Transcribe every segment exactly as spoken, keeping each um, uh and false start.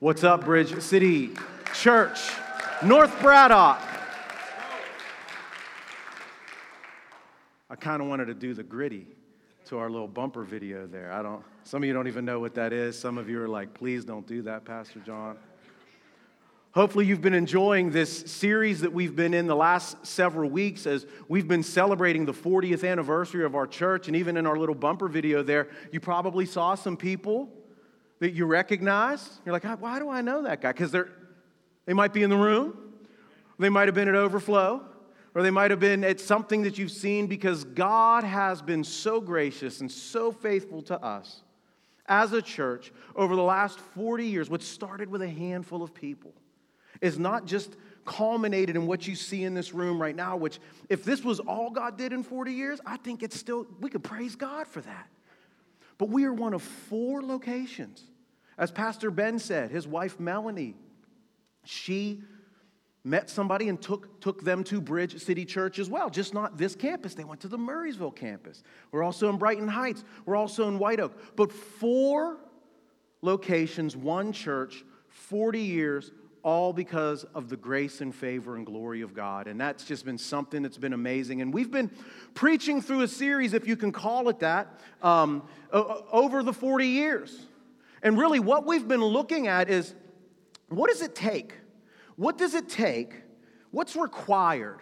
What's up, Bridge City Church, North Braddock? I kind of wanted to do the gritty to our little bumper video there. I don't, some of you don't even know what that is. Some of you are like, please don't do that, Pastor John. Hopefully you've been enjoying this series that we've been in the last several weeks as we've been celebrating the fortieth anniversary of our church. And even in our little bumper video there, you probably saw some people that you recognize. You're like, why do I know that guy? Because they're they might be in the room. They might have been at Overflow. Or they might have been at something that you've seen, because God has been so gracious and so faithful to us as a church over the last forty years. What started with a handful of people is not just culminated in what you see in this room right now, which if this was all God did in forty years, I think it's still, we could praise God for that. But we are one of four locations. As Pastor Ben said, his wife Melanie, she met somebody and took, took them to Bridge City Church as well. Just not this campus. They went to the Murraysville campus. We're also in Brighton Heights. We're also in White Oak. But four locations, one church, forty years, all because of the grace and favor and glory of God. And that's just been something that's been amazing. And we've been preaching through a series, if you can call it that, um, over the forty years. And really what we've been looking at is, what does it take? What does it take? What's required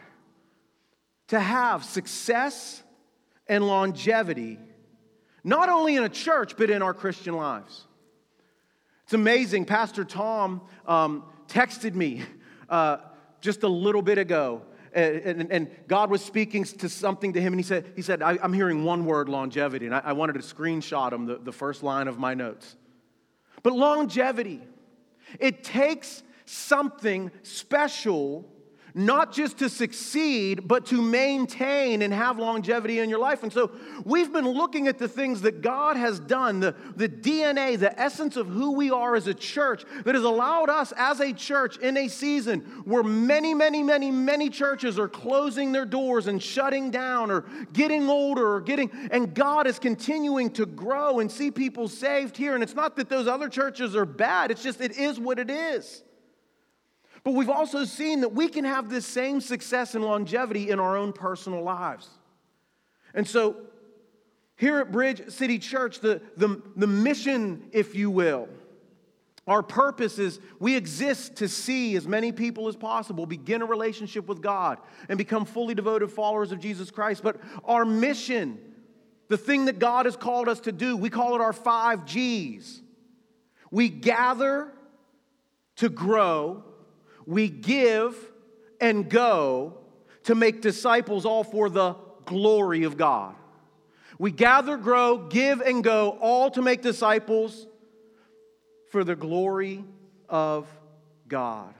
to have success and longevity, not only in a church, but in our Christian lives? It's amazing. Pastor Tom um, texted me uh, just a little bit ago, and, and, and God was speaking to something to him, and he said, he said, I, I'm hearing one word, longevity, and I, I wanted to screenshot him, the, the first line of my notes. But longevity, it takes something special, not just to succeed, but to maintain and have longevity in your life. And so we've been looking at the things that God has done, the, the D N A, the essence of who we are as a church, that has allowed us as a church in a season where many, many, many, many churches are closing their doors and shutting down or getting older or getting, and God is continuing to grow and see people saved here. And it's not that those other churches are bad, it's just it is what it is. But we've also seen that we can have this same success and longevity in our own personal lives. And so here at Bridge City Church, the, the, the mission, if you will, our purpose is we exist to see as many people as possible begin a relationship with God and become fully devoted followers of Jesus Christ. But our mission, the thing that God has called us to do, we call it our five G's. We gather to grow. We give and go to make disciples, all for the glory of God. We gather, grow, give, and go, all to make disciples for the glory of God.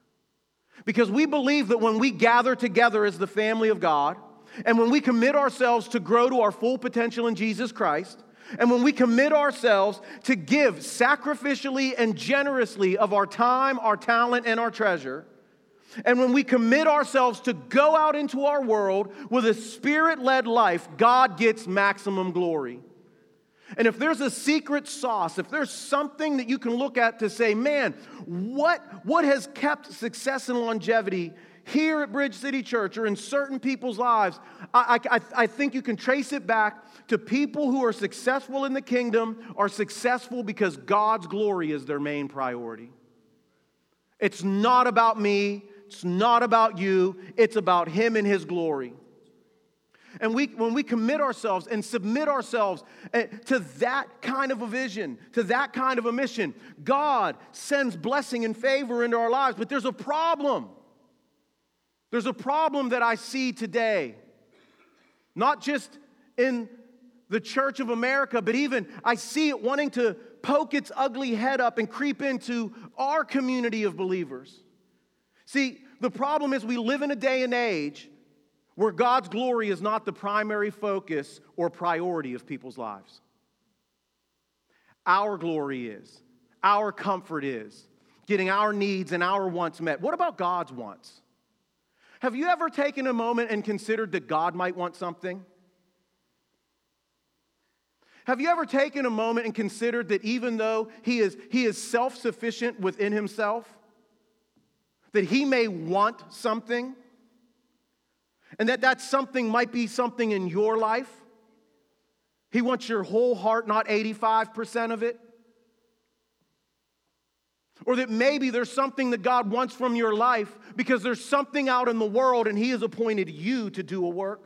Because we believe that when we gather together as the family of God, and when we commit ourselves to grow to our full potential in Jesus Christ, and when we commit ourselves to give sacrificially and generously of our time, our talent, and our treasure, and when we commit ourselves to go out into our world with a Spirit-led life, God gets maximum glory. And if there's a secret sauce, if there's something that you can look at to say, man, what, what has kept success and longevity here at Bridge City Church or in certain people's lives, I, I, I think you can trace it back to people who are successful in the kingdom are successful because God's glory is their main priority. It's not about me. It's not about you. It's about Him and His glory. And we, when we commit ourselves and submit ourselves to that kind of a vision, to that kind of a mission, God sends blessing and favor into our lives. But there's a problem. There's a problem that I see today, not just in the Church of America, but even I see it wanting to poke its ugly head up and creep into our community of believers. See, the problem is we live in a day and age where God's glory is not the primary focus or priority of people's lives. Our glory is, our comfort is, getting our needs and our wants met. What about God's wants? Have you ever taken a moment and considered that God might want something? Have you ever taken a moment and considered that even though he is, he is self-sufficient within himself, that he may want something, and that that something might be something in your life? He wants your whole heart, not eighty-five percent of it. Or that maybe there's something that God wants from your life because there's something out in the world and he has appointed you to do a work.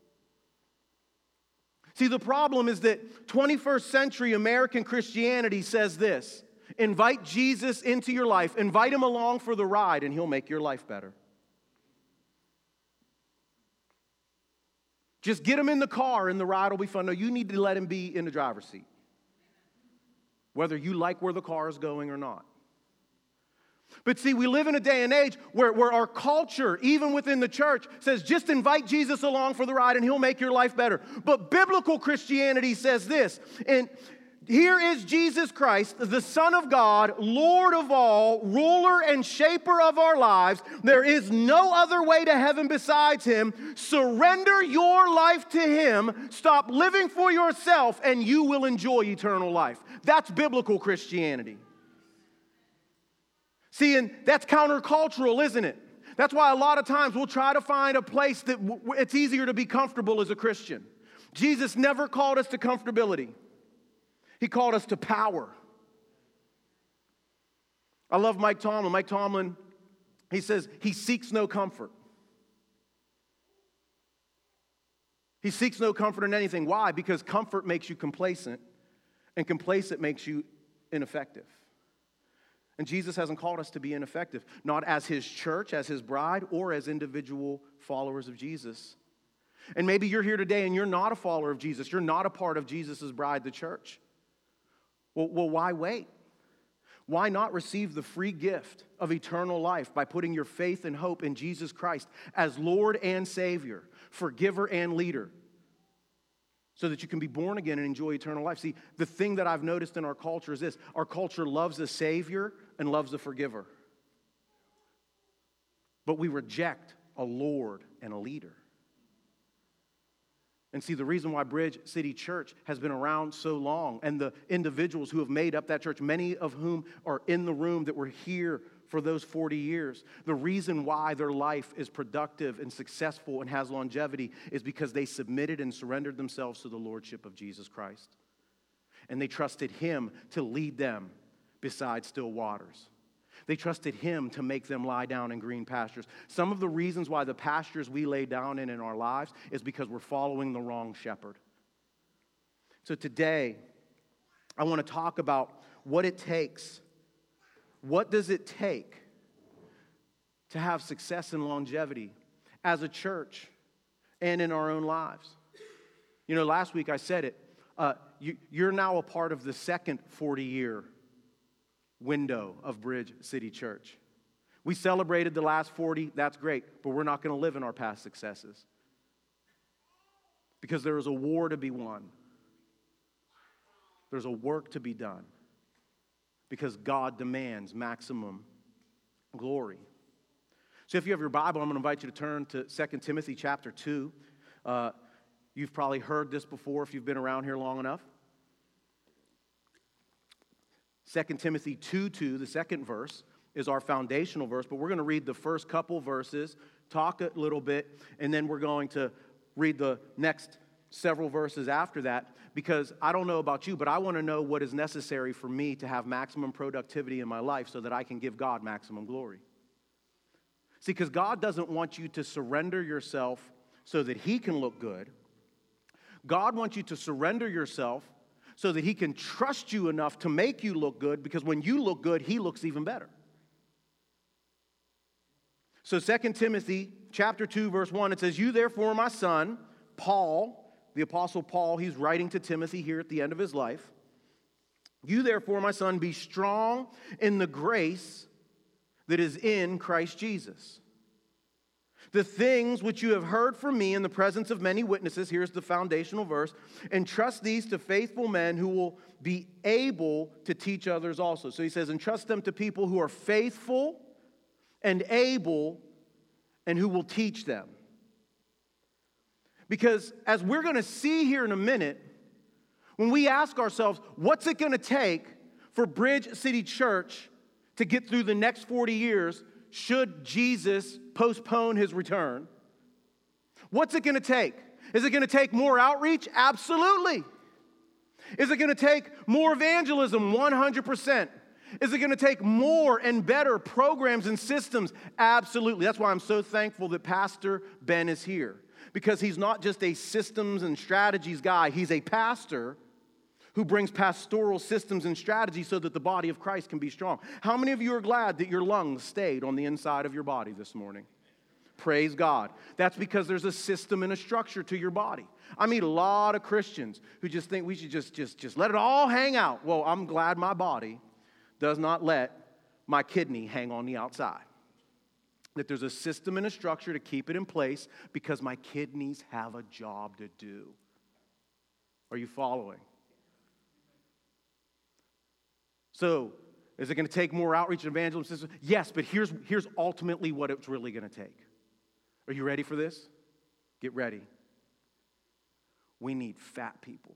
See, the problem is that twenty-first century American Christianity says this: invite Jesus into your life, invite him along for the ride, and he'll make your life better. Just get him in the car and the ride will be fun. No, you need to let him be in the driver's seat, whether you like where the car is going or not. But see, we live in a day and age where, where our culture, even within the church, says just invite Jesus along for the ride and he'll make your life better. But biblical Christianity says this, and here is Jesus Christ, the Son of God, Lord of all, ruler and shaper of our lives. There is no other way to heaven besides him. Surrender your life to him. Stop living for yourself and you will enjoy eternal life. That's biblical Christianity. See, and that's countercultural, isn't it? That's why a lot of times we'll try to find a place that w- it's easier to be comfortable as a Christian. Jesus never called us to comfortability. He called us to power. I love Mike Tomlin. Mike Tomlin, he says, he seeks no comfort. He seeks no comfort in anything. Why? Because comfort makes you complacent, and complacent makes you ineffective. And Jesus hasn't called us to be ineffective, not as his church, as his bride, or as individual followers of Jesus. And maybe you're here today and you're not a follower of Jesus. You're not a part of Jesus' bride, the church. Well, well, why wait? Why not receive the free gift of eternal life by putting your faith and hope in Jesus Christ as Lord and Savior, forgiver and leader, so that you can be born again and enjoy eternal life? See, the thing that I've noticed in our culture is this: our culture loves a Savior and loves a forgiver. But we reject a Lord and a leader. And see, the reason why Bridge City Church has been around so long, and the individuals who have made up that church, many of whom are in the room that were here for those forty years, the reason why their life is productive and successful and has longevity is because they submitted and surrendered themselves to the lordship of Jesus Christ. And they trusted him to lead them beside still waters. They trusted him to make them lie down in green pastures. Some of the reasons why the pastures we lay down in in our lives is because we're following the wrong shepherd. So today, I want to talk about what it takes. What does it take to have success and longevity as a church and in our own lives? You know, last week I said it. Uh, you, you're now a part of the second forty-year window of Bridge City Church. We celebrated the last forty, that's great, but we're not going to live in our past successes. Because there is a war to be won. There's a work to be done. Because God demands maximum glory. So if you have your Bible, I'm going to invite you to turn to Second Timothy chapter two. Uh, you've probably heard this before if you've been around here long enough. Second Timothy two two, the second verse, is our foundational verse, but we're going to read the first couple verses, talk a little bit, and then we're going to read the next several verses after that, because I don't know about you, but I want to know what is necessary for me to have maximum productivity in my life so that I can give God maximum glory. See, because God doesn't want you to surrender yourself so that he can look good. God wants you to surrender yourself so that he can trust you enough to make you look good, because when you look good, he looks even better. So Second Timothy chapter two, verse one, it says, "You therefore, my son," Paul, the Apostle Paul, he's writing to Timothy here at the end of his life. "You therefore, my son, be strong in the grace that is in Christ Jesus. The things which you have heard from me in the presence of many witnesses," here's the foundational verse, "entrust these to faithful men who will be able to teach others also." So he says, entrust them to people who are faithful and able and who will teach them. Because as we're going to see here in a minute, When we ask ourselves, what's it going to take for Bridge City Church to get through the next forty years should Jesus postpone his return? What's it going to take? Is it going to take more outreach? Absolutely. Is it going to take more evangelism? one hundred percent. Is it going to take more and better programs and systems? Absolutely. That's why I'm so thankful that Pastor Ben is here, because he's not just a systems and strategies guy. He's a pastor who brings pastoral systems and strategies so that the body of Christ can be strong. How many of you are glad that your lungs stayed on the inside of your body this morning? Praise God. That's because there's a system and a structure to your body. I meet a lot of Christians who just think we should just, just, just let it all hang out. Well, I'm glad my body does not let my kidney hang on the outside. That there's a system and a structure to keep it in place because my kidneys have a job to do. Are you following? So, is it going to take more outreach and evangelism? Yes, but here's, here's ultimately what it's really going to take. Are you ready for this? Get ready. We need fat people.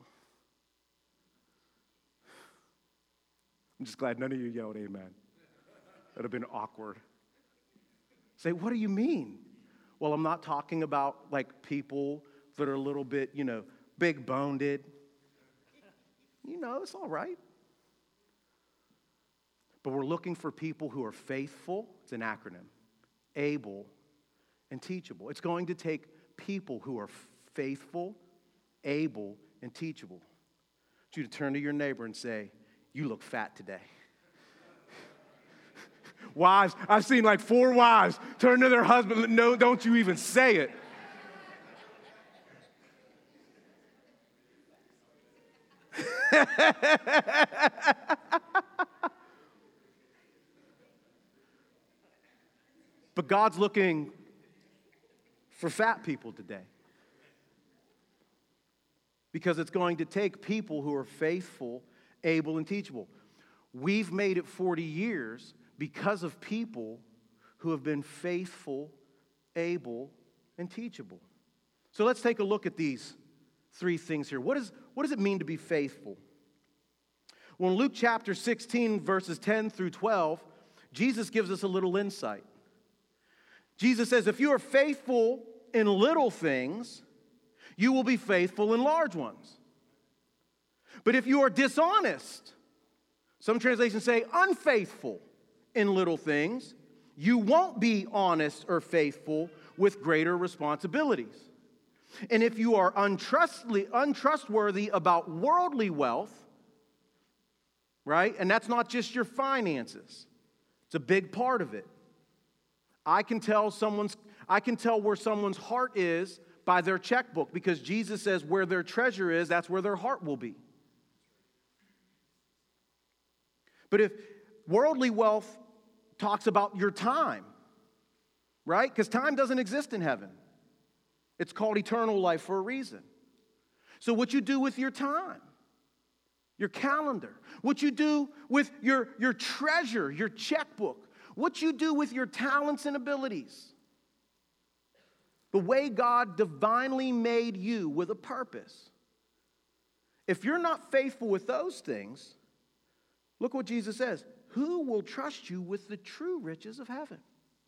I'm just glad none of you yelled amen. That would have been awkward. Say, what do you mean? Well, I'm not talking about like people that are a little bit, you know, big-boned. You know, it's all right. But we're looking for people who are faithful, it's an acronym, able, and teachable. It's going to take people who are faithful, able, and teachable. I want you to turn to your neighbor and say, you look fat today. Wives, I've seen like four wives turn to their husband, no, don't you even say it. But God's looking for fat people today. Because it's going to take people who are faithful, able, and teachable. We've made it forty years because of people who have been faithful, able, and teachable. So let's take a look at these three things here. What is, what does it mean to be faithful? Well, in Luke chapter sixteen, verses ten through twelve, Jesus gives us a little insight. Jesus says, if you are faithful in little things, you will be faithful in large ones. But if you are dishonest, some translations say unfaithful in little things, you won't be honest or faithful with greater responsibilities. And if you are untrustly, untrustworthy about worldly wealth, right? And that's not just your finances. It's a big part of it. I can tell someone's I can tell where someone's heart is by their checkbook, because Jesus says where their treasure is, that's where their heart will be. But if worldly wealth talks about your time, right? Because time doesn't exist in heaven. It's called eternal life for a reason. So what you do with your time, your calendar, what you do with your, your treasure, your checkbook, what you do with your talents and abilities, the way God divinely made you with a purpose. If you're not faithful with those things, look what Jesus says. Who will trust you with the true riches of heaven?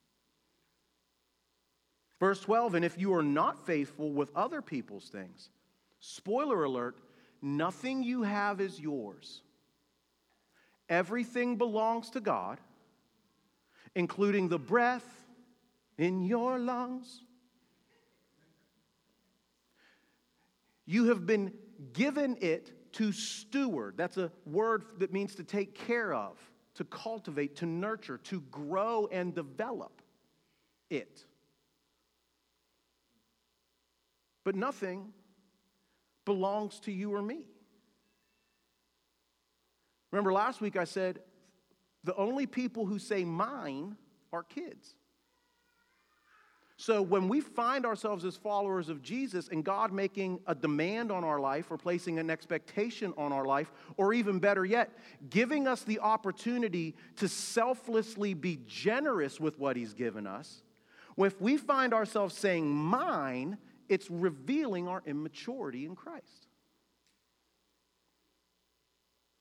Verse twelve, and if you are not faithful with other people's things, spoiler alert, nothing you have is yours. Everything belongs to God, including the breath in your lungs. You have been given it to steward. That's a word that means to take care of, to cultivate, to nurture, to grow and develop it. But nothing belongs to you or me. Remember last week I said, the only people who say mine are kids. So when we find ourselves as followers of Jesus and God making a demand on our life or placing an expectation on our life, or even better yet, giving us the opportunity to selflessly be generous with what He's given us, if we find ourselves saying mine, it's revealing our immaturity in Christ.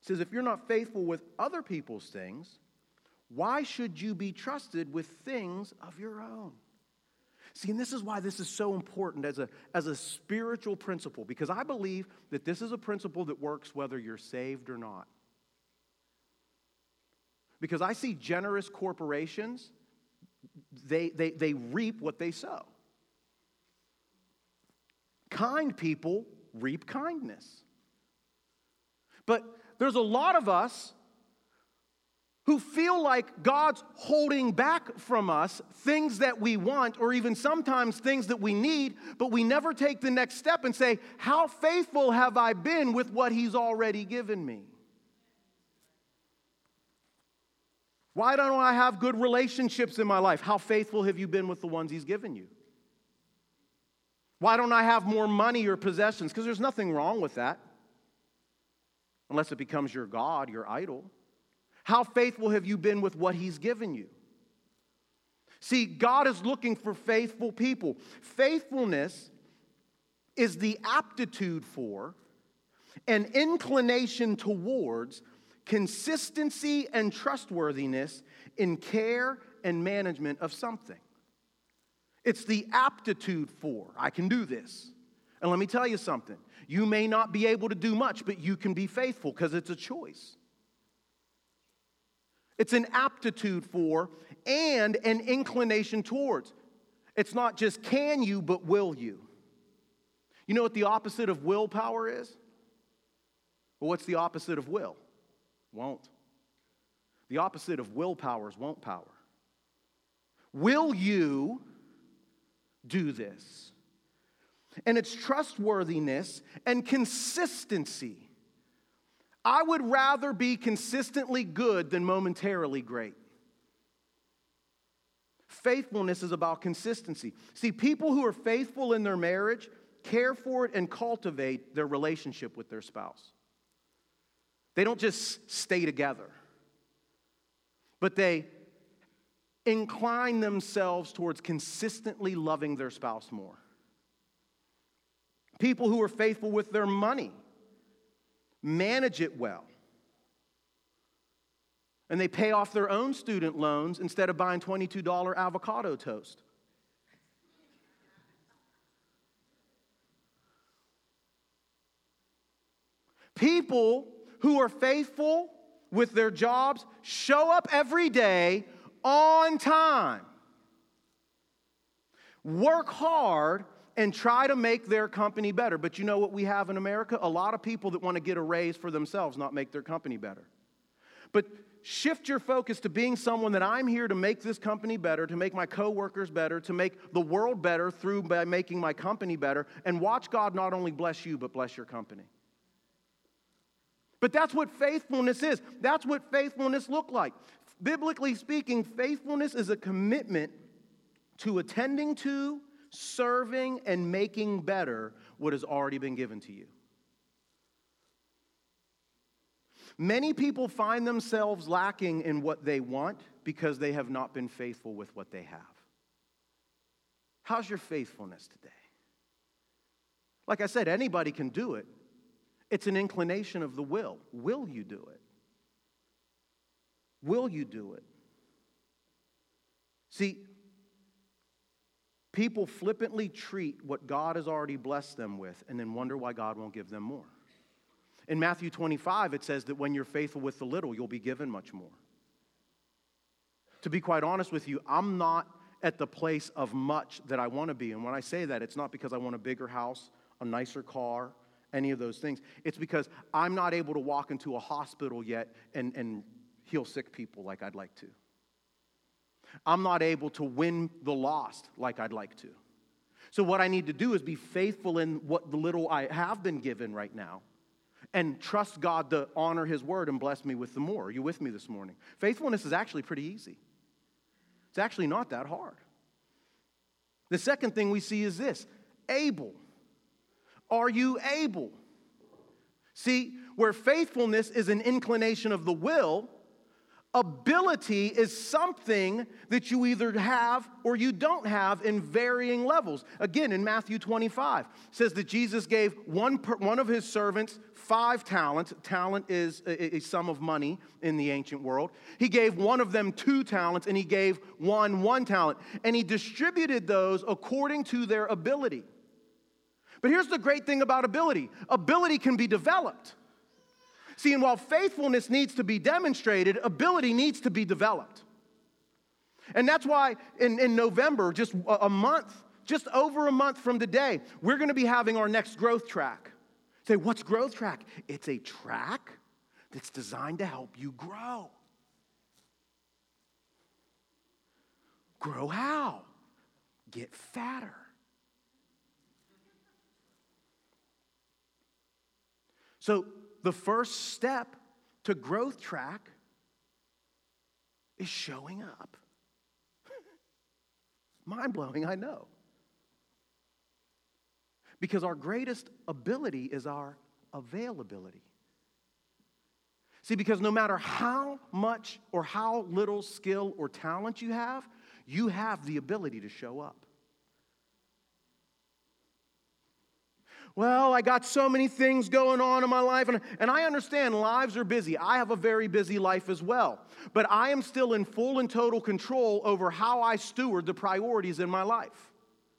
says, if you're not faithful with other people's things, why should you be trusted with things of your own? See, and this is why this is so important as a, as a spiritual principle, because I believe that this is a principle that works whether you're saved or not. Because I see generous corporations, they, they, they reap what they sow. Kind people reap kindness. But there's a lot of us who feel like God's holding back from us things that we want, or even sometimes things that we need, but we never take the next step and say, how faithful have I been with what He's already given me? Why don't I have good relationships in my life? How faithful have you been with the ones He's given you? Why don't I have more money or possessions? Because there's nothing wrong with that, unless it becomes your God, your idol. How faithful have you been with what He's given you? See, God is looking for faithful people. Faithfulness is the aptitude for, an inclination towards, consistency and trustworthiness in care and management of something. It's the aptitude for, I can do this. And let me tell you something. You may not be able to do much, but you can be faithful because it's a choice. It's an aptitude for and an inclination towards. It's not just can you, but will you. You know what the opposite of willpower is? Well, what's the opposite of will? Won't. The opposite of willpower is won't power. Will you do this? And it's trustworthiness and consistency. I would rather be consistently good than momentarily great. Faithfulness is about consistency. See, people who are faithful in their marriage care for it and cultivate their relationship with their spouse. They don't just stay together, but they incline themselves towards consistently loving their spouse more. People who are faithful with their money manage it well. And they pay off their own student loans instead of buying twenty-two dollars avocado toast. People who are faithful with their jobs show up every day on time, work hard, and try to make their company better. But you know what we have in America? A lot of people that want to get a raise for themselves, not make their company better. But shift your focus to being someone that I'm here to make this company better, to make my coworkers better, to make the world better through by making my company better, and watch God not only bless you, but bless your company. But that's what faithfulness is. That's what faithfulness looks like. Biblically speaking, faithfulness is a commitment to attending to, serving, and making better what has already been given to you. Many people find themselves lacking in what they want because they have not been faithful with what they have. How's your faithfulness today? Like I said, anybody can do it. It's an inclination of the will. Will you do it? Will you do it? See, people flippantly treat what God has already blessed them with and then wonder why God won't give them more. In Matthew twenty-five, it says that when you're faithful with the little, you'll be given much more. To be quite honest with you, I'm not at the place of much that I want to be. And when I say that, it's not because I want a bigger house, a nicer car, any of those things. It's because I'm not able to walk into a hospital yet and, and heal sick people like I'd like to. I'm not able to win the lost like I'd like to. So what I need to do is be faithful in what the little I have been given right now and trust God to honor His word and bless me with the more. Are you with me this morning? Faithfulness is actually pretty easy. It's actually not that hard. The second thing we see is this: able. Are you able? See, where faithfulness is an inclination of the will, Ability is something that you either have or you don't have in varying levels. Again, in Matthew twenty-five, it says that Jesus gave one, per, one of his servants five talents. Talent is a, a sum of money in the ancient world. He gave one of them two talents, and he gave one one talent. And he distributed those according to their ability. But here's the great thing about ability. Ability can be developed. See, and while faithfulness needs to be demonstrated, ability needs to be developed. And that's why in, in November, just a, a month, just over a month from today, we're going to be having our next growth track. Say, what's growth track? It's a track that's designed to help you grow. Grow how? Get fatter. So, the first step to growth track is showing up. Mind-blowing, I know. Because our greatest ability is our availability. See, because no matter how much or how little skill or talent you have, you have the ability to show up. Well, I got so many things going on in my life, and, and I understand lives are busy. I have a very busy life as well. But I am still in full and total control over how I steward the priorities in my life.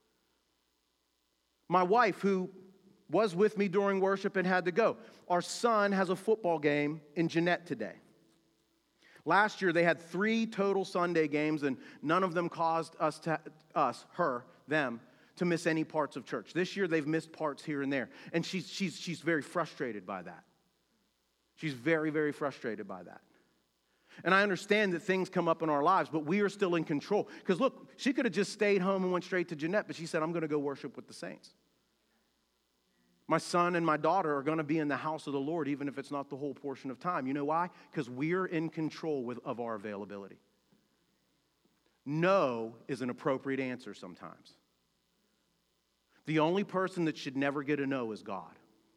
My wife, who was with me during worship and had to go, our son has a football game in Jeanette today. Last year, they had three total Sunday games, and none of them caused us, to, us, her, them, to miss any parts of church. This year, they've missed parts here and there. And she's, she's, she's very frustrated by that. She's very, very frustrated by that. And I understand that things come up in our lives, but we are still in control. Because look, she could have just stayed home and went straight to Jeanette, but she said, I'm going to go worship with the saints. My son and my daughter are going to be in the house of the Lord, even if it's not the whole portion of time. You know why? Because we're in control with, of our availability. No is an appropriate answer sometimes. The only person that should never get a no is God.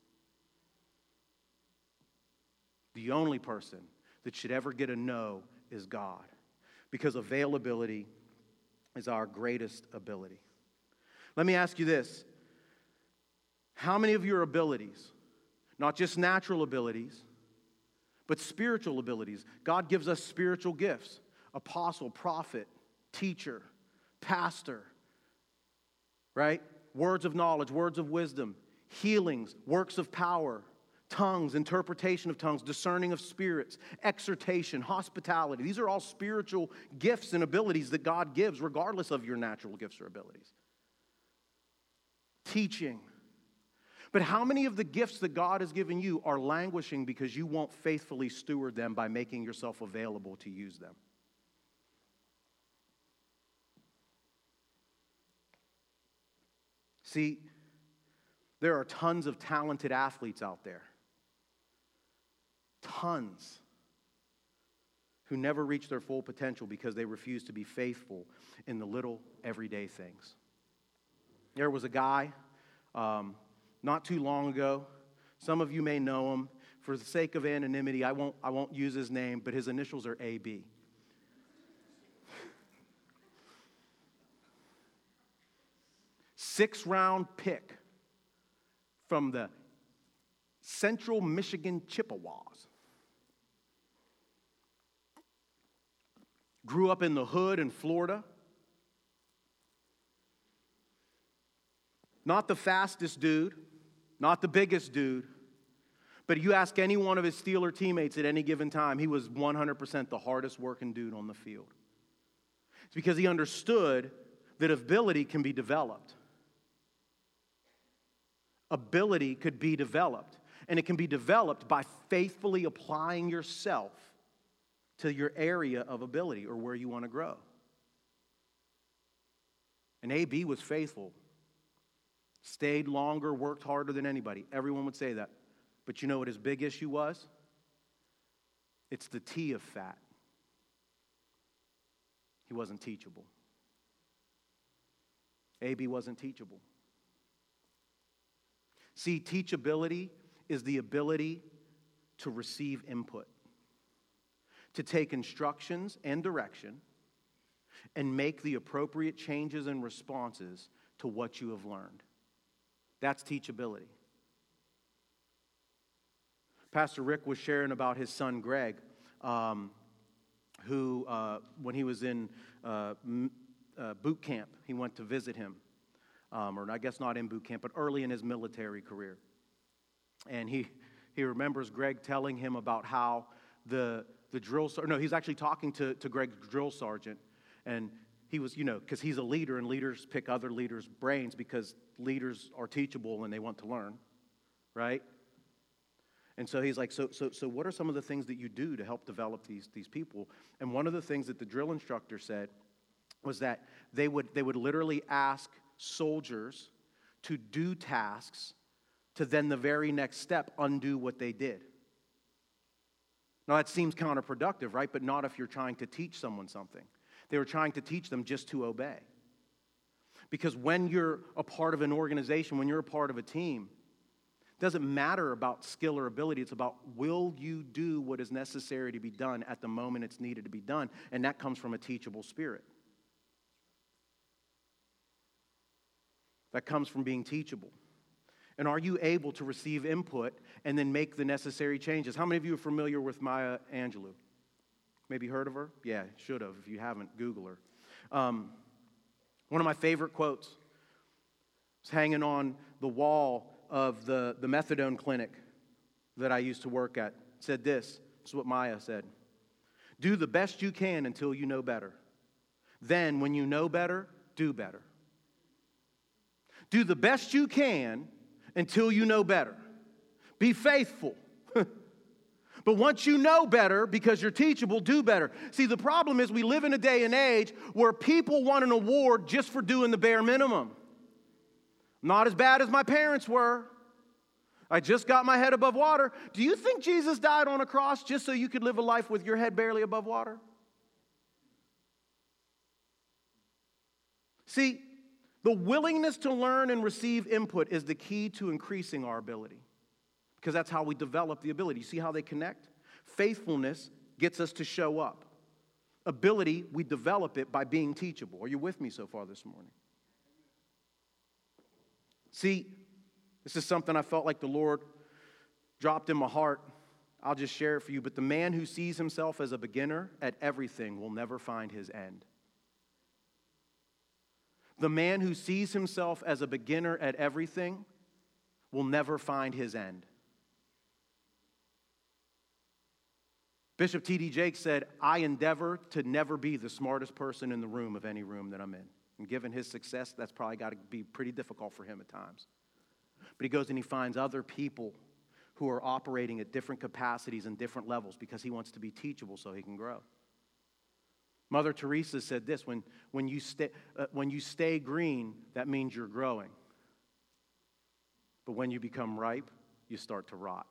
The only person that should ever get a no is God. Because availability is our greatest ability. Let me ask you this. How many of your abilities, not just natural abilities, but spiritual abilities, God gives us spiritual gifts. Apostle, prophet, teacher, pastor, right? Words of knowledge, words of wisdom, healings, works of power, tongues, interpretation of tongues, discerning of spirits, exhortation, hospitality. These are all spiritual gifts and abilities that God gives regardless of your natural gifts or abilities. Teaching. But how many of the gifts that God has given you are languishing because you won't faithfully steward them by making yourself available to use them? See, there are tons of talented athletes out there. Tons. Who never reach their full potential because they refuse to be faithful in the little everyday things. There was a guy um, not too long ago. Some of you may know him. For the sake of anonymity, I won't, I won't use his name, but his initials are A B. Six-round pick from the Central Michigan Chippewas. Grew up in the hood in Florida. Not the fastest dude, not the biggest dude, but you ask any one of his Steeler teammates at any given time, he was one hundred percent the hardest working dude on the field. It's because he understood that ability can be developed. Ability could be developed, and it can be developed by faithfully applying yourself to your area of ability or where you want to grow. And A B was faithful. Stayed longer, worked harder than anybody. Everyone would say that. But you know what his big issue was? It's the T of fat. He wasn't teachable. A B wasn't teachable. See, teachability is the ability to receive input. to take instructions and direction and make the appropriate changes and responses to what you have learned. That's teachability. Pastor Rick was sharing about his son Greg, um, who, uh, when he was in uh, m- uh, boot camp, he went to visit him. Um, or I guess not in boot camp, but early in his military career. And he he remembers Greg telling him about how the the drill sergeant, no, he's actually talking to, to Greg's drill sergeant, and he was, you know, because he's a leader, and leaders pick other leaders' brains because leaders are teachable and they want to learn, right? And so he's like, so so so what are some of the things that you do to help develop these these people? And one of the things that the drill instructor said was that they would they would literally ask soldiers to do tasks to then the very next step undo what they did. Now that seems counterproductive, right? But not if you're trying to teach someone something. They were trying to teach them just to obey. Because when you're a part of an organization, when you're a part of a team, it doesn't matter about skill or ability. It's about, will you do what is necessary to be done at the moment it's needed to be done? And that comes from a teachable spirit. That comes from being teachable. And are you able to receive input and then make the necessary changes? How many of you are familiar with Maya Angelou? Maybe heard of her? Yeah, should have. If you haven't, Google her. Um, one of my favorite quotes is hanging on the wall of the, the methadone clinic that I used to work at. It said this. This is what Maya said. Do the best you can until you know better. Then, when you know better, do better. Do the best you can until you know better. Be faithful. But once you know better, because you're teachable, do better. See, the problem is we live in a day and age where people want an award just for doing the bare minimum. Not as bad as my parents were. I just got my head above water. Do you think Jesus died on a cross just so you could live a life with your head barely above water? See, the willingness to learn and receive input is the key to increasing our ability, because that's how we develop the ability. You see how they connect? Faithfulness gets us to show up. Ability, we develop it by being teachable. Are you with me so far this morning? See, this is something I felt like the Lord dropped in my heart. I'll just share it for you. But the man who sees himself as a beginner at everything will never find his end. The man who sees himself as a beginner at everything will never find his end. Bishop T D Jakes said, I endeavor to never be the smartest person in the room of any room that I'm in. And given his success, that's probably got to be pretty difficult for him at times. But he goes and he finds other people who are operating at different capacities and different levels because he wants to be teachable so he can grow. Mother Teresa said this, when, when, you stay, uh, when you stay green, that means you're growing. But when you become ripe, you start to rot.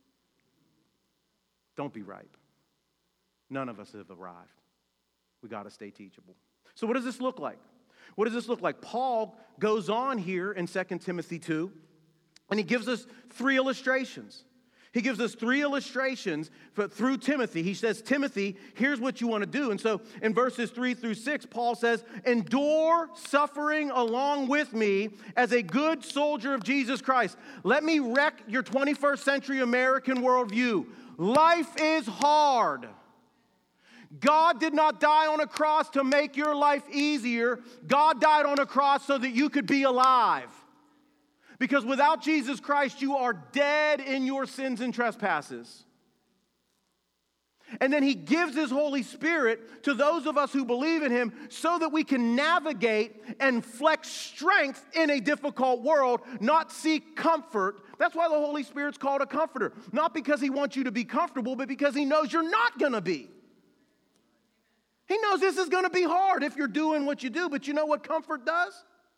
Don't be ripe. None of us have arrived. We got to stay teachable. So what does this look like? What does this look like? Paul goes on here in Second Timothy two, and he gives us three illustrations. He gives us three illustrations for, through Timothy. He says, Timothy, here's what you want to do. And so in verses three through six, Paul says, endure suffering along with me as a good soldier of Jesus Christ. Let me wreck your twenty-first century American worldview. Life is hard. God did not die on a cross to make your life easier. God died on a cross so that you could be alive. Because without Jesus Christ, you are dead in your sins and trespasses. And then he gives his Holy Spirit to those of us who believe in him so that we can navigate and flex strength in a difficult world, not seek comfort. That's why the Holy Spirit's called a comforter. Not because he wants you to be comfortable, but because he knows you're not going to be. He knows this is going to be hard if you're doing what you do, but you know what comfort does?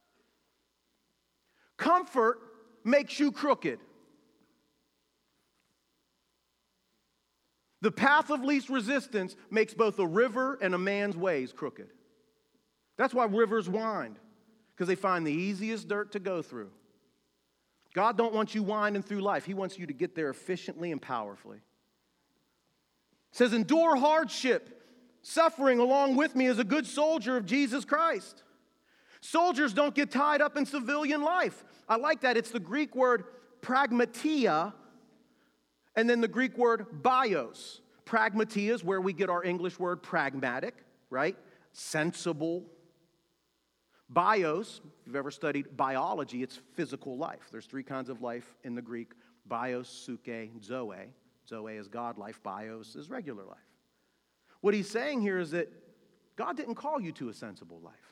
Comfort makes you crooked. The path of least resistance makes both a river and a man's ways crooked. That's why rivers wind, because they find the easiest dirt to go through. God don't want you winding through life. He wants you to get there efficiently and powerfully. It says, endure hardship, suffering along with me as a good soldier of Jesus Christ. Soldiers don't get tied up in civilian life. I like that. It's the Greek word pragmatia, and then the Greek word bios. Pragmatia is where we get our English word pragmatic, right? Sensible. Bios, if you've ever studied biology, it's physical life. There's three kinds of life in the Greek: bios, suke, zoe. Zoe is God life, bios is regular life. What he's saying here is that God didn't call you to a sensible life.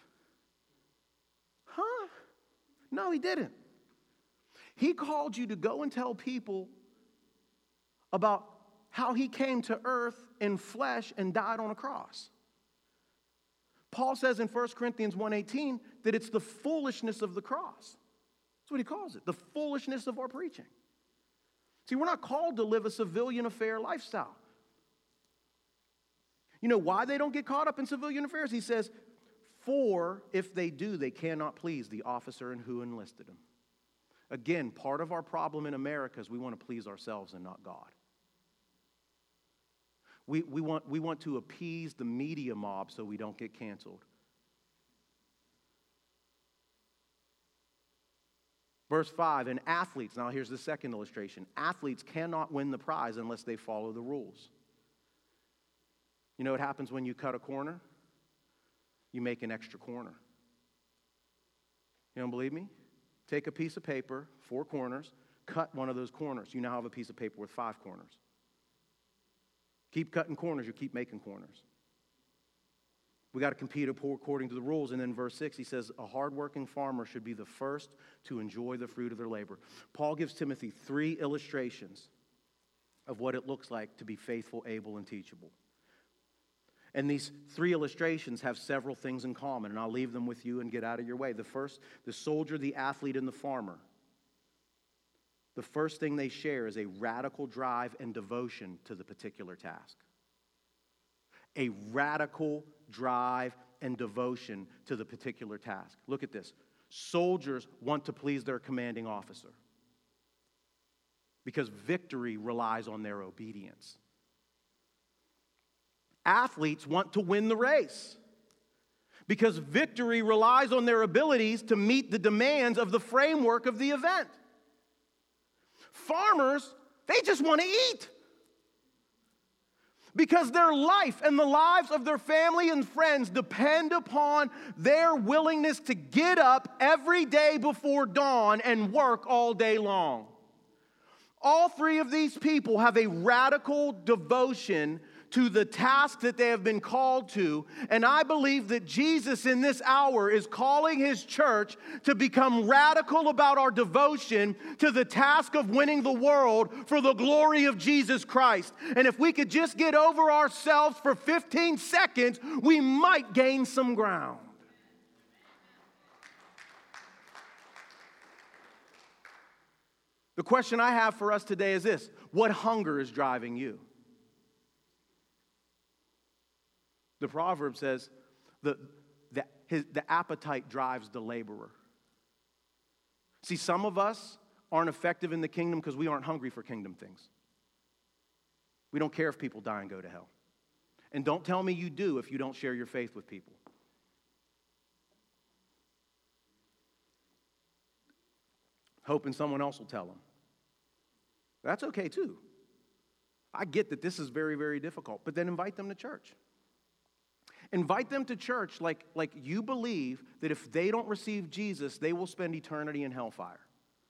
Huh? No, he didn't. He called you to go and tell people about how he came to earth in flesh and died on a cross. Paul says in First Corinthians one eighteen that it's the foolishness of the cross. That's what he calls it, the foolishness of our preaching. See, we're not called to live a civilian affair lifestyle. You know why they don't get caught up in civilian affairs? He says, for if they do, they cannot please the officer and who enlisted them. Again, part of our problem in America is we want to please ourselves and not God. We, we, want, we want to appease the media mob so we don't get canceled. Verse five, and athletes, now here's the second illustration. Athletes cannot win the prize unless they follow the rules. You know what happens when you cut a corner? You make an extra corner. You don't believe me? Take a piece of paper, four corners, cut one of those corners. You now have a piece of paper with five corners. Keep cutting corners, you keep making corners. We got to compete according to the rules. And then verse six, he says, a hardworking farmer should be the first to enjoy the fruit of their labor. Paul gives Timothy three illustrations of what it looks like to be faithful, able, and teachable. And these three illustrations have several things in common, and I'll leave them with you and get out of your way. The first, the soldier, the athlete, and the farmer. The first thing they share is a radical drive and devotion to the particular task. A radical drive and devotion to the particular task. Look at this. Soldiers want to please their commanding officer because victory relies on their obedience. Athletes want to win the race because victory relies on their abilities to meet the demands of the framework of the event. Farmers, they just want to eat because their life and the lives of their family and friends depend upon their willingness to get up every day before dawn and work all day long. All three of these people have a radical devotion to the task that they have been called to. And I believe that Jesus in this hour is calling his church to become radical about our devotion to the task of winning the world for the glory of Jesus Christ. And if we could just get over ourselves for fifteen seconds, we might gain some ground. The question I have for us today is this: what hunger is driving you? The proverb says the, the, his, the appetite drives the laborer. See, some of us aren't effective in the kingdom because we aren't hungry for kingdom things. We don't care if people die and go to hell. And don't tell me you do if you don't share your faith with people. Hoping someone else will tell them. That's okay too. I get that this is very, very difficult, but then invite them to church. Invite them to church like, like you believe that if they don't receive Jesus, they will spend eternity in hellfire.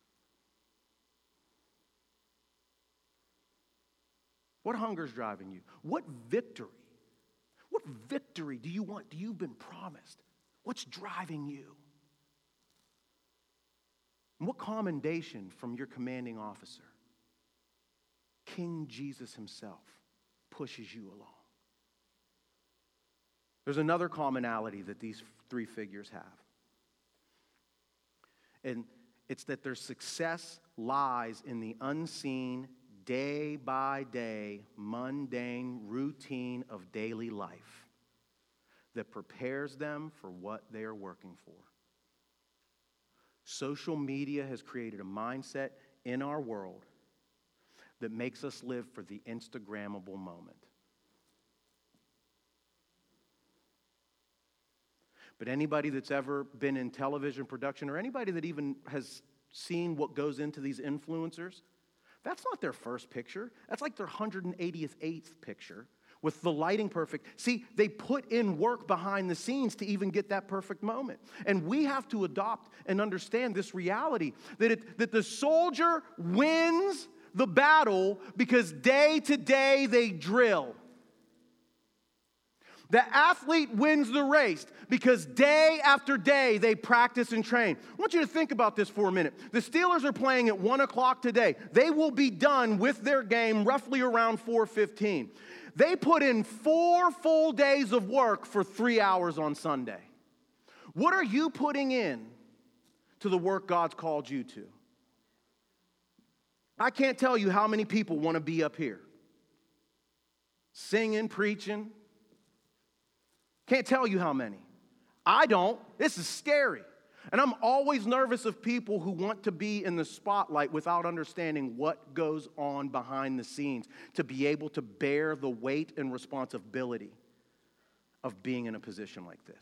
What hunger is driving you? What victory? What victory do you want? Do you've been promised? What's driving you? And what commendation from your commanding officer, King Jesus himself, pushes you along? There's another commonality that these three figures have. And it's that their success lies in the unseen, day by day, mundane routine of daily life that prepares them for what they are working for. Social media has created a mindset in our world that makes us live for the Instagrammable moment. But anybody that's ever been in television production, or anybody that even has seen what goes into these influencers, that's not their first picture. That's like their one hundred eighty-eighth picture with the lighting perfect. See, they put in work behind the scenes to even get that perfect moment. And we have to adopt and understand this reality that, it, that the soldier wins the battle because day to day they drill. The athlete wins the race because day after day they practice and train. I want you to think about this for a minute. The Steelers are playing at one o'clock today. They will be done with their game roughly around four fifteen. They put in four full days of work for three hours on Sunday. What are you putting in to the work God's called you to? I can't tell you how many people want to be up here singing, preaching. Can't tell you how many. I don't. This is scary. And I'm always nervous of people who want to be in the spotlight without understanding what goes on behind the scenes to be able to bear the weight and responsibility of being in a position like this.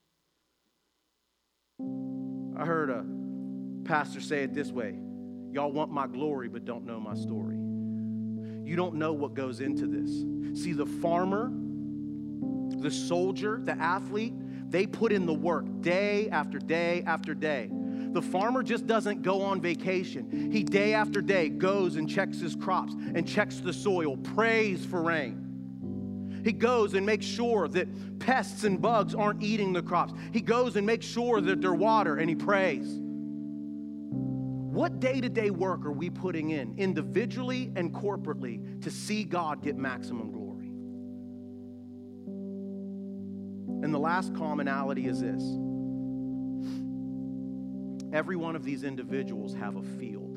I heard a pastor say it this way: y'all want my glory but don't know my story. You don't know what goes into this. See, the farmer, the soldier, the athlete, they put in the work day after day after day. The farmer just doesn't go on vacation. He day after day goes and checks his crops and checks the soil, prays for rain. He goes and makes sure that pests and bugs aren't eating the crops. He goes and makes sure that they're watered, and he prays. What day-to-day work are we putting in individually and corporately to see God get maximum glory? And the last commonality is this: every one of these individuals have a field.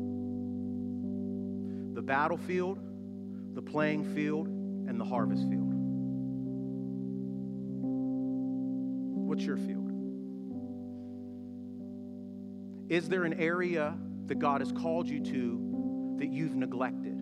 The battlefield, the playing field, and the harvest field. What's your field? Is there an area that God has called you to that you've neglected?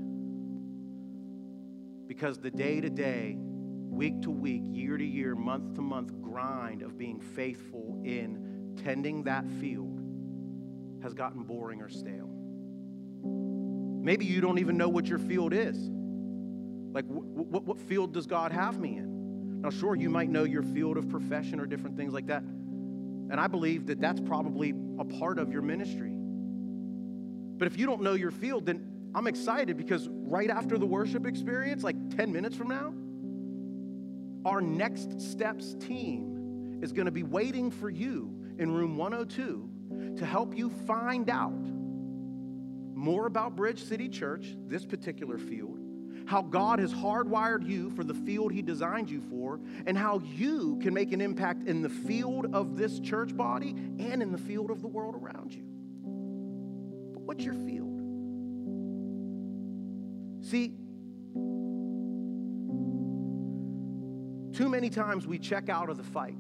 Because the day-to-day, week to week, year to year, month to month grind of being faithful in tending that field has gotten boring or stale. Maybe you don't even know what your field is. Like, wh- wh- what field does God have me in? Now, sure, you might know your field of profession or different things like that. And I believe that that's probably a part of your ministry. But if you don't know your field, then I'm excited because right after the worship experience, like ten minutes from now, our Next Steps team is going to be waiting for you in room one oh two to help you find out more about Bridge City Church, this particular field, how God has hardwired you for the field He designed you for, and how you can make an impact in the field of this church body and in the field of the world around you. But what's your field? See, too many times we check out of the fight.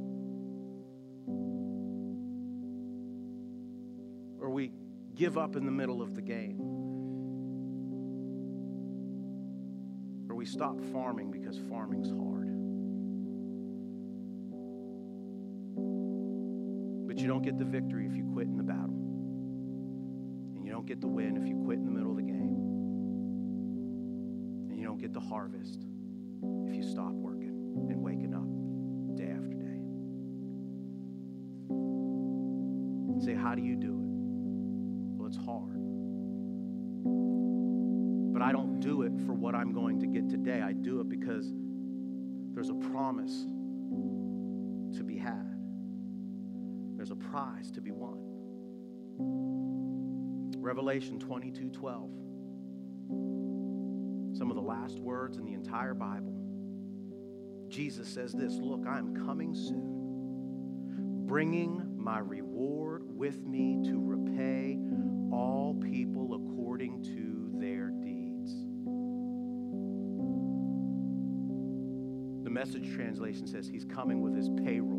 Or we give up in the middle of the game. Or we stop farming because farming's hard. But you don't get the victory if you quit in the battle. And you don't get the win if you quit in the middle of the game. And you don't get the harvest if you stop working and waking up day after day. Say, how do you do it? Well, it's hard. But I don't do it for what I'm going to get today. I do it because there's a promise to be had. There's a prize to be won. Revelation twenty-two twelve. Some of the last words in the entire Bible. Jesus says this: look, I am coming soon, bringing my reward with me to repay all people according to their deeds. The Message translation says he's coming with his payroll.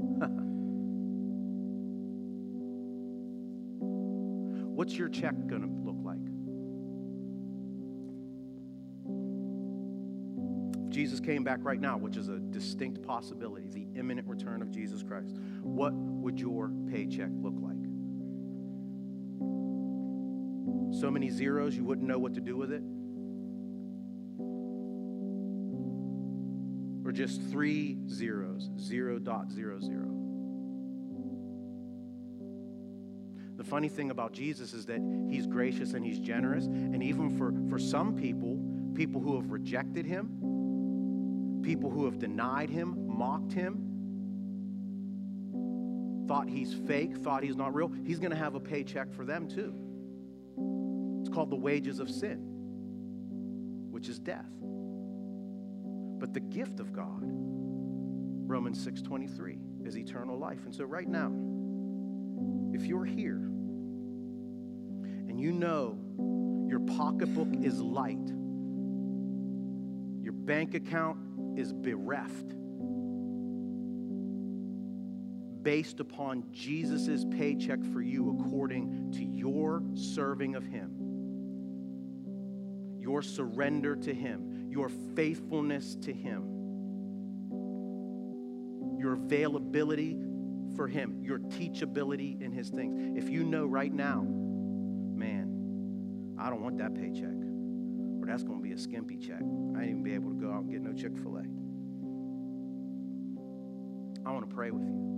What's your check going to look like? Jesus came back right now, which is a distinct possibility, the imminent return of Jesus Christ, what would your paycheck look like? So many zeros you wouldn't know what to do with it? Or just three zeros, zero dot zero zero? The funny thing about Jesus is that he's gracious and he's generous, and even for, for some people, people who have rejected him, people who have denied him, mocked him, thought he's fake, thought he's not real, he's going to have a paycheck for them too. It's called the wages of sin, which is death. But the gift of God, Romans six twenty-three, is eternal life. And so right now, if you're here and you know your pocketbook is light, your bank account is bereft, based upon Jesus' paycheck for you according to your serving of him, your surrender to him, your faithfulness to him, your availability for him, your teachability in his things. If you know right now, man, I don't want that paycheck, or that's going to be a skimpy check. I ain't even be able to go out and get no Chick-fil-A. I want to pray with you.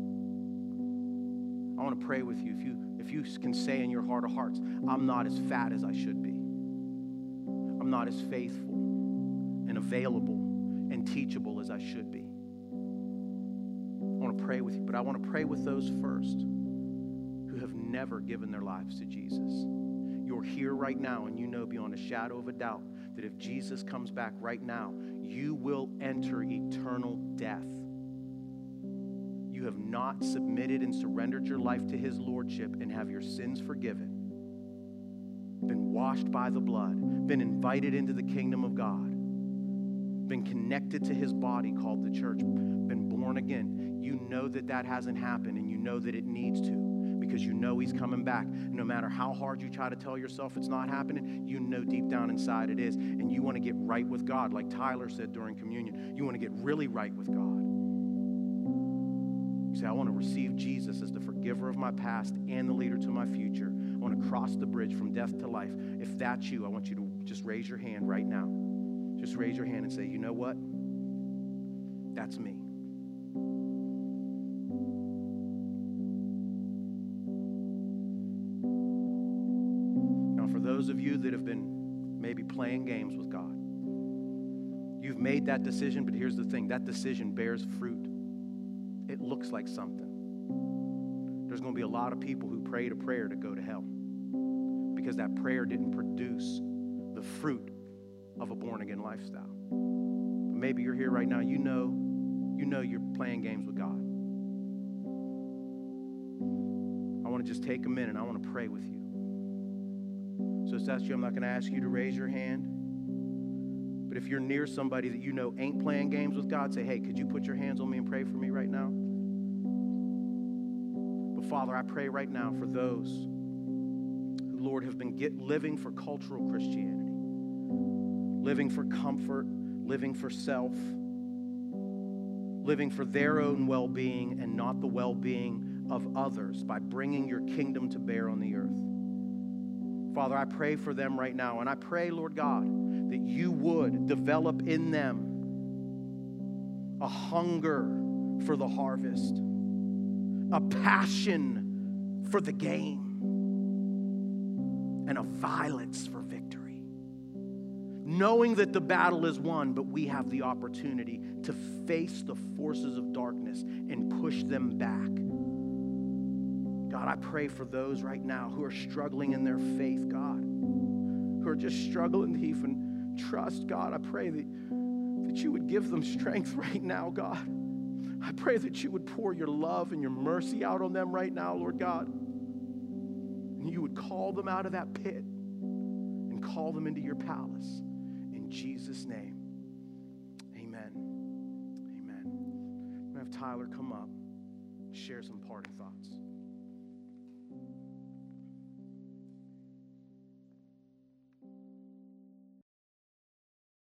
I want to pray with you. If you if you can say in your heart of hearts, I'm not as fat as I should be. I'm not as faithful and available and teachable as I should be. I want to pray with you, but I want to pray with those first who have never given their lives to Jesus. You're here right now, and you know beyond a shadow of a doubt that if Jesus comes back right now, you will enter eternal death. You have not submitted and surrendered your life to his lordship and have your sins forgiven, been washed by the blood, been invited into the kingdom of God, been connected to his body called the church, been born again. You know that that hasn't happened, and you know that it needs to, because you know he's coming back. No matter how hard you try to tell yourself it's not happening, you know deep down inside it is, and you want to get right with God. Like Tyler said during communion, you want to get really right with God. You say, I want to receive Jesus as the forgiver of my past and the leader to my future. I want to cross the bridge from death to life. If that's you, I want you to just raise your hand right now. Just raise your hand and say, you know what? That's me. Now, for those of you that have been maybe playing games with God, you've made that decision, but here's the thing. That decision bears fruit. It looks like something. There's going to be a lot of people who prayed a prayer to go to hell because that prayer didn't produce the fruit of a born-again lifestyle. But maybe you're here right now, you know, you know you're playing games with God. I want to just take a minute. I want to pray with you. So if that's you, I'm not going to ask you to raise your hand. But if you're near somebody that you know ain't playing games with God, say, hey, could you put your hands on me and pray for me right now? But Father, I pray right now for those who, Lord, have been get, living for cultural Christianity, living for comfort, living for self, living for their own well-being and not the well-being of others by bringing your kingdom to bear on the earth. Father, I pray for them right now, and I pray, Lord God, that you would develop in them a hunger for the harvest, a passion for the game, and a violence for victory. Knowing that the battle is won, but we have the opportunity to face the forces of darkness and push them back. God, I pray for those right now who are struggling in their faith, God, who are just struggling to even trust. God, I pray that, that you would give them strength right now, God. I pray that you would pour your love and your mercy out on them right now, Lord God. And you would call them out of that pit and call them into your palace. In Jesus' name, amen. Amen. I'm going to have Tyler come up and share some parting thoughts.